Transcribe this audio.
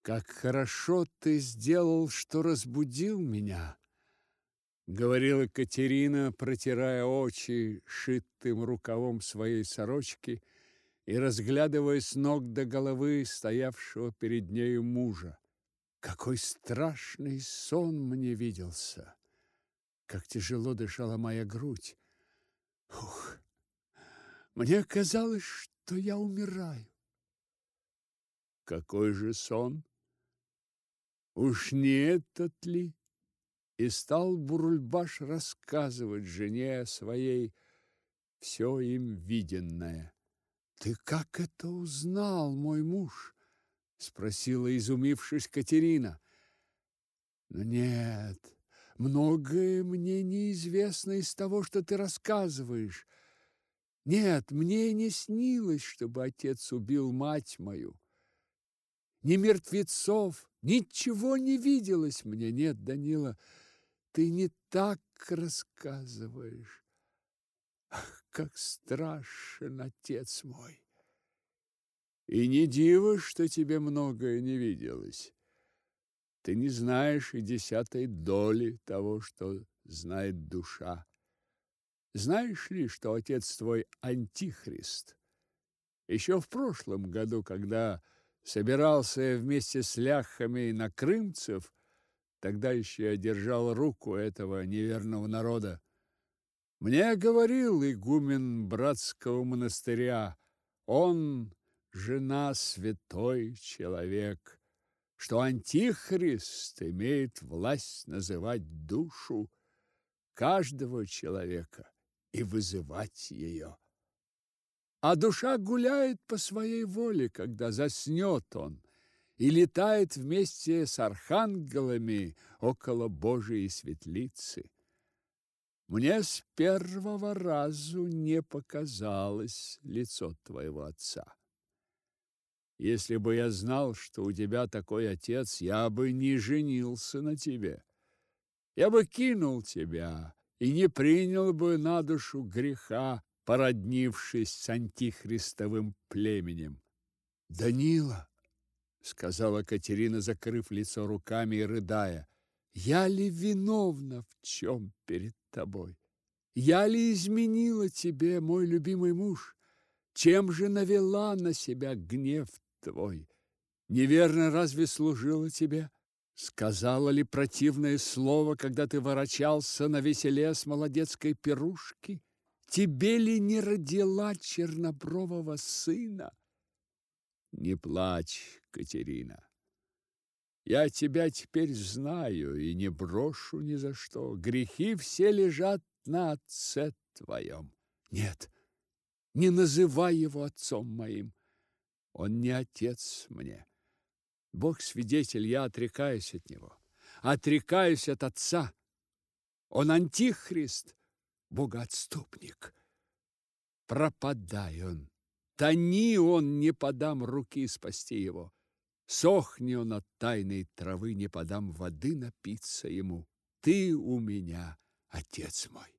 Как хорошо ты сделал, что разбудил меня, говорила Катерина, протирая очи шитым рукавом своей сорочки и разглядывая с ног до головы стоявшего перед нею мужа. Какой страшный сон мне виделся! Как тяжело дышала моя грудь! Ух! Мне казалось, что я умираю. Какой же сон? Уж не этот ли? И стал Бурульбаш рассказывать жене своей все им виденное. Ты как это узнал, мой муж? Спросила, изумившись, Катерина. Но нет, многое мне неизвестно из того, что ты рассказываешь. Нет, мне не снилось, чтобы отец убил мать мою. Ни мертвецов, ничего не виделось мне. Нет, Данила, ты не так рассказываешь. Ах, как страшен отец мой! И не диво, что тебе многое не виделось. Ты не знаешь и 10 доли того, что знает душа. Знаешь ли, что отец твой антихрист? Еще в прошлом году, когда собирался я вместе с ляхами на крымцев, тогда еще я держал руку этого неверного народа. Мне говорил игумен братского монастыря, он, жена, святой человек, что антихрист имеет власть называть душу каждого человека и вызывать ее. А душа гуляет по своей воле, когда заснет он, и летает вместе с архангелами около Божией светлицы. Мне с первого разу не показалось лицо твоего отца. Если бы я знал, что у тебя такой отец, я бы не женился на тебе. Я бы кинул тебя и не принял бы на душу греха, породнившись с антихристовым племенем. Данила, сказала Катерина, закрыв лицо руками и рыдая, я ли виновна в чем перед тобой? Я ли изменила тебе, мой любимый муж? Чем же навела на себя гнев твой? Неверно разве служила тебе? Сказала ли противное слово, когда ты ворочался на веселе с молодецкой пирушки? Тебе ли не родила чернобрового сына? Не плачь, Катерина. Я тебя теперь знаю и не брошу ни за что. Грехи все лежат на отце твоем. Нет, не называй его отцом моим. Он не отец мне. Бог свидетель, я отрекаюсь от него. Отрекаюсь от отца. Он антихрист, богоотступник. Пропадай он. Тони он, не подам руки спасти его. Сохни он от тайной травы, не подам воды напиться ему. Ты у меня, отец мой.